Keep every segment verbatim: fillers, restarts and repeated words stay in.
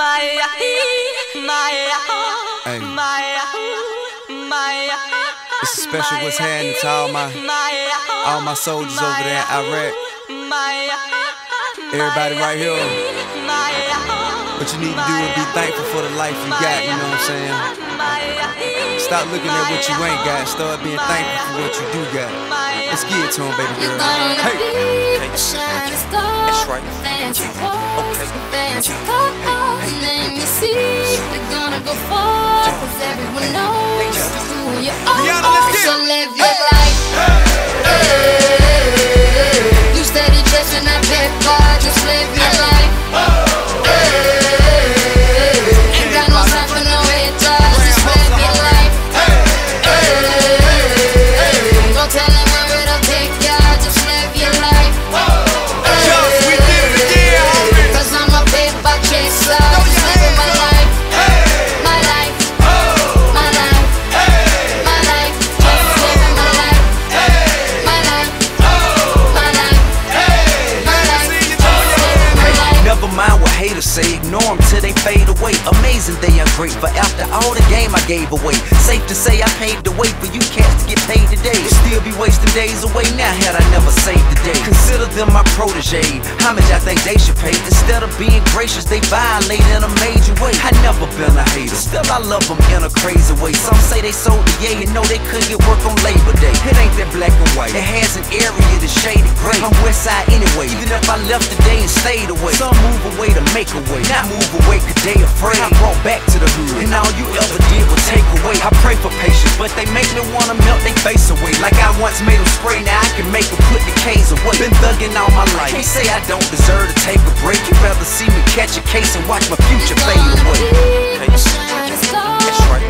Hey. It's a special what's happening to all my all my soldiers over there in Iraq. Everybody right here. What you need to do is be thankful for the life you got, you know what I'm saying? Stop looking at what you ain't got, start being thankful for what you do got. Let's get it to him, baby girl. Hey! That's right. Let me see. We're gonna go far, cause everyone knows who you are. So live your life. You steady chasing that big bar, just live your life. Ain't got no time for no haters, just live your life. Don't tell them where it'll take ya, just live your life. Cause I'm a paper chaser, just living my life. My life, my life, my life, just living my life. My life, my life, my life, just living my life. Never mind what haters say, ignore them till they fade away. Amazing they ungrateful after all the game I gave away. Safe to say I paved the way for you cats to get paid today. Still be wasting days away now had I never saved the day. Consider them my protege, how much I think they should pay? Instead of being gracious, they violate in a major way. I never been a hater, still I love them in a crazy way. Some say they sold the yay and know they couldn't get work on Labor Day. It ain't that black and white, it has an area that's shaded gray. I'm west side anyway, even if I left today and stayed away. Some move away to make a way, not move away cause they afraid. I brought back to the hood, and all you ever did was take away. I pray for patience, but they make me wanna melt they face away. Like I once made them spray, now I can make them put the K's away. Been thugging all my life, can't say I don't deserve to take a break. You'd rather see me catch a case and watch my future fade away. Hey. That's right.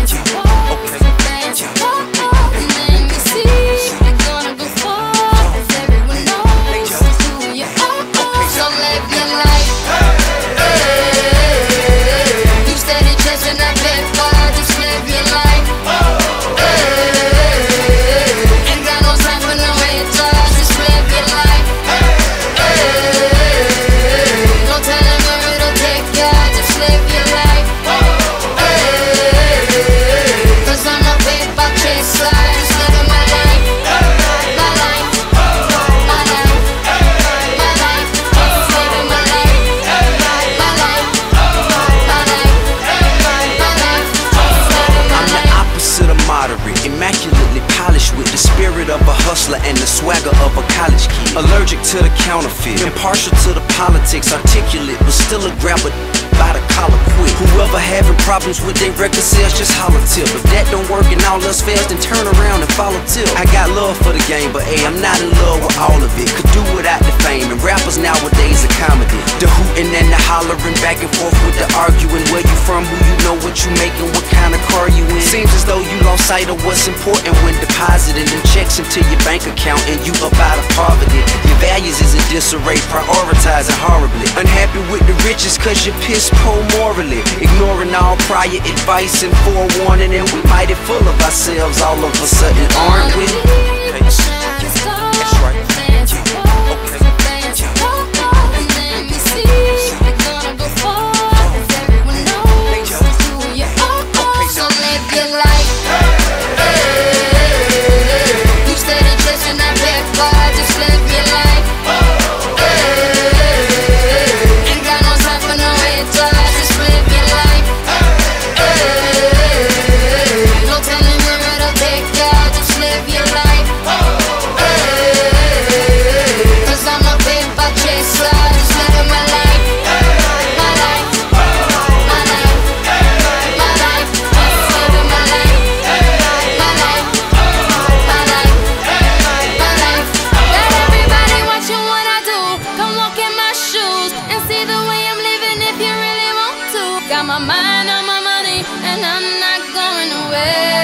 Immaculately polished with the spirit of a hustler and the swagger of a college kid. Allergic to the counterfeit, impartial to the politics, articulate but still a grabber by the collar quick. Whoever having problems with their record sales, just holler tip. If that don't work and all else fails, then turn around and follow tip. I got love for the game, but hey, I'm not in love with all of it. Could do without the fame, and rappers nowadays are comedy. The hooting and the hollering, back and forth with the arguing. Where you from, who you know, what you making, what kind of car you in. Seems as though you lost sight of what's important when depositing them checks into your bank account and you up out of poverty. Your values is in disarray, prioritizing horribly. Unhappy with the riches cause you're piss poor morally. Ignoring all prior advice and forewarning, and we mighty full of ourselves all of a sudden, aren't we? That's right. Got my mind on my money, and I'm not going away.